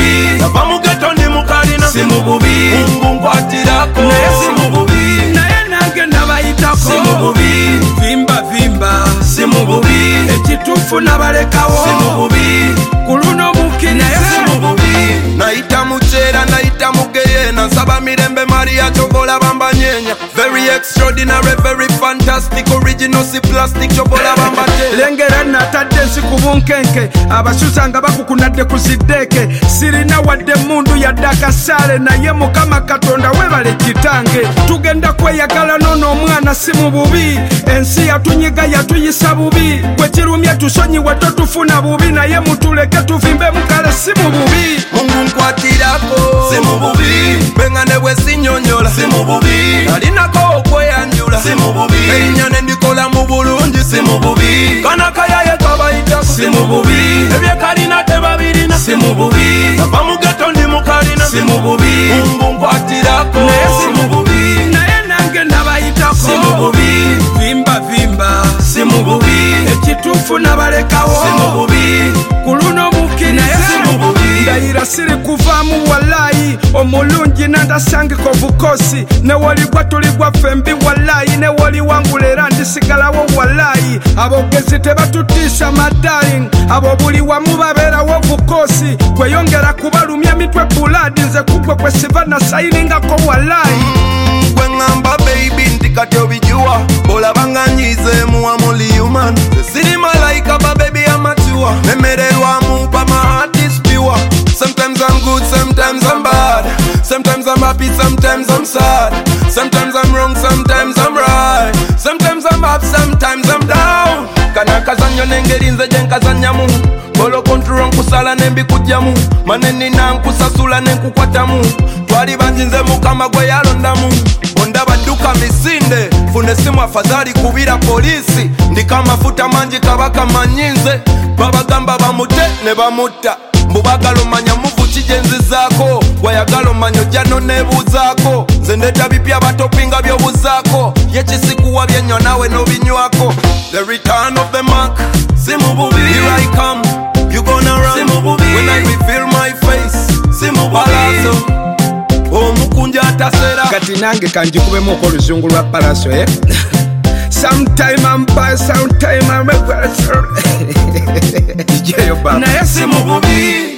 bubi nava mu ghetto ndi mukalina si mu bubi Mungu nkwatirako naye si mu bubi naye nange nabayitako si mu bubi vimba vimba si mu bubi ekituufu nabalekawo si mu bubi kuluno mukiri naye si mu bubi nayita mukyera nayita mugeye nansaba mirembe Maria chobola bambanyenya very extraordinary very fantastic original si plastic chobola bambate lengera natadde nsi ku bunkenke abasuza nga bakukunadde ku ziddeke sirina wadde mundu yadde akasaale naye mukama katonda webale kitange tugenda kweyagala nono omwana si mu bubi ensi yatunyiga yatuyisa bubi gwe kirumye tusonyiwe totufuna bubi naye mutuleke tuvimbe mukale si mu bubi Mungu nkwatirako si mu bubi bengane bwe sinyonyola si mu bubi nalinako okweyanjula si mu bubi erinnya ne ndikola mu bulungi si mu bubi kana kayaye kabayitako si mu bubi ebyekalina tebabirina si mu bubi nava mu ghetto ndi mukalina si mu bubi Mungu nkwatirako naye si mu bubi naye nange nabayitako si mu bubi vimba vimba si mu bubi ekituufu nabalekawo si mu bubi kuluno mukiri naye si mu bubi ndayira siri kuvaamu walayi omulungi nandasangika obukosi newoligwa tuligwa fembi walayi newoliwangula era ndisigalawo walayi abogezi tebatutiisa madaling abo buli wamu babeerawo bukosi kweyongera kubalumya mitwe buladi nze kugwe kwe siva nasayiningako walayi gwe ngamba baby ntikati obijuwa olabanga nyizeemu amuli human siri malayika ba baby amatuwa nemererwamu pa my heart is pure sometimes I'm good sometimes I'm bad sometimes I'm happy sometimes I'm sad sometimes I'm wrong sometimes I'm right sometimes I'm up sometimes I'm down kana kazanyo nengeri nze gye nkazanyamu bolo kontrol nkusala nembikujjamu maneni nankusasula nenkukwatamu twali bangi nze mukama gwe yalondamu ondaba dduka misinde fune simu afadhali kubira polisi ndika amafuta mangi kabaka manyinze babagamba bamute ne bamutta mbubagala omanya muvu kigenzizaako wayagala omanya ojjano nebuuzaako nze ndeta bipya batopinga byobuzaako yekisikuwa byenywa nawe n'obinywako the return of the mark si mu bubi here I come you gonna run si mu bubi when I reveal my face si mu bubi omukunja atasera kati nange kanjikubemu oko oluzungu lwa palaso sometime I'm bad sometime I'm a naye si mu bubi